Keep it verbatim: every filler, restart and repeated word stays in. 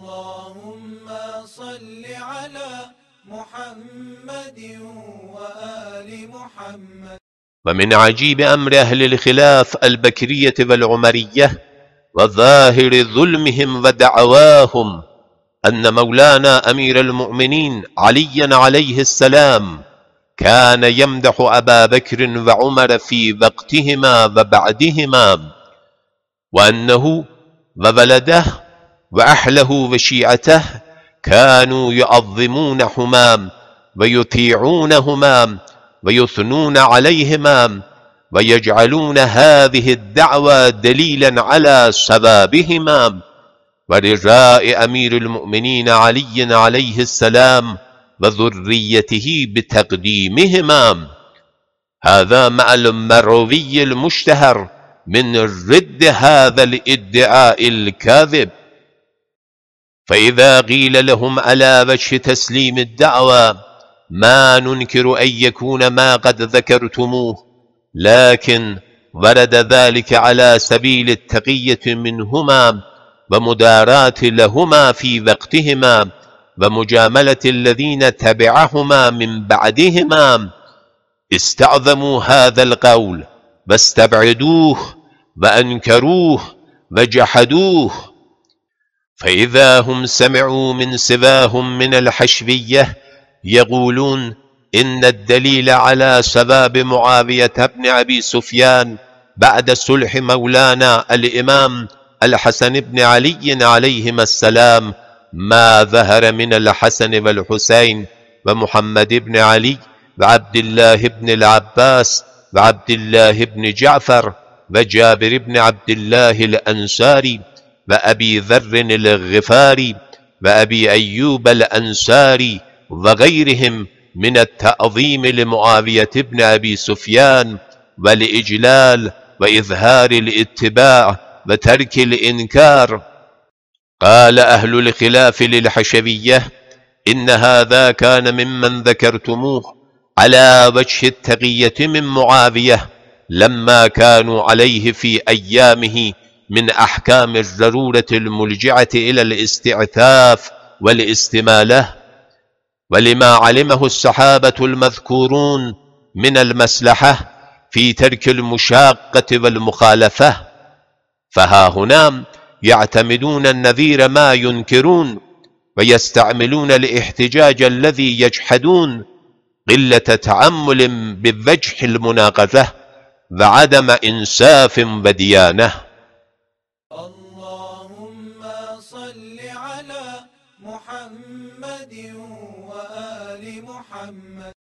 اللهم صل على محمد وآل محمد. ومن عجيب أمر أهل الخلاف البكرية والعمرية وظاهر ظلمهم ودعواهم أن مولانا أمير المؤمنين عليا عليه السلام كان يمدح أبا بكر وعمر في وقتهما وبعدهما، وأنه وولده وأهله وشيعته كانوا يعظمونهما ويطيعونهما ويثنون عليهما ويجعلون هذه الدعوة دليلا على صوابهما ورجاء أمير المؤمنين علي عليه السلام وذريته بتقديمهما. هذا مع المروي المشتهر من رد هذا الادعاء الكاذب. فإذا قيل لهم على وجه تسليم الدعوة ما ننكر أن يكون ما قد ذكرتموه، لكن ورد ذلك على سبيل التقية منهما ومداراة لهما في وقتهما ومجاملة الذين تبعهما من بعدهما، استعظموا هذا القول واستبعدوه وأنكروه وجحدوه. فإذا هم سمعوا من سواهم من الحشوية يقولون إن الدليل على سباب معاوية بن أبي سفيان بعد صلح مولانا الإمام الحسن بن علي عليهما السلام ما ظهر من الحسن والحسين ومحمد بن علي وعبد الله بن العباس وعبد الله بن جعفر وجابر بن عبد الله الأنصاري وأبي ذر الغفاري وأبي أيوب الأنصاري وغيرهم من التعظيم لمعاوية بن أبي سفيان والإجلال وإظهار الاتباع وترك الإنكار. قال أهل الخلاف للحشوية إن هذا كان ممن ذكرتموه على وجه التقية من معاوية لما كانوا عليه في أيامه من أحكام الضرورة الملجعة إلى الاستعفاف والاستمالة، ولما علمه الصحابة المذكورون من المصلحة في ترك المشاقة والمخالفة. فها هنا يعتمدون النذير ما ينكرون ويستعملون الاحتجاج الذي يجحدون قلة تعمل بوجه المناقضة وعدم إنصاف وديانة. اللهم صل على محمد وآل محمد.